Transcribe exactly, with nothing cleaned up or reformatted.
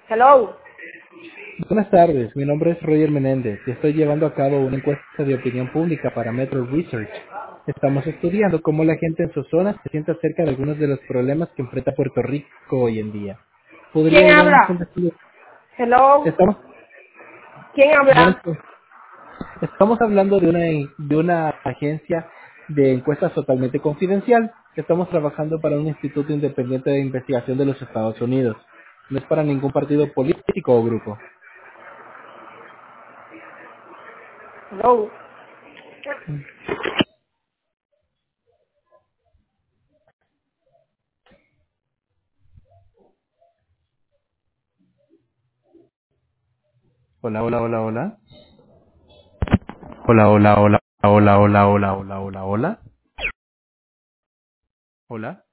Hello. Buenas tardes, mi nombre es Roger Menéndez y estoy llevando a cabo una encuesta de opinión pública para Metro Research. Estamos estudiando cómo la gente en su zona se siente acerca de algunos de los problemas que enfrenta Puerto Rico hoy en día. ¿Quién ¿Podría darnos un habla? destino? Hello. Estamos, ¿Quién buenas habla? tardes. Estamos hablando de una, de una agencia de encuestas totalmente confidencial. Estamos trabajando para un instituto independiente de investigación de los Estados Unidos. No es para ningún partido político o grupo. Hello. Hola, hola, hola, hola. Hola, hola, hola, hola, hola, hola, hola, hola, hola. Hola.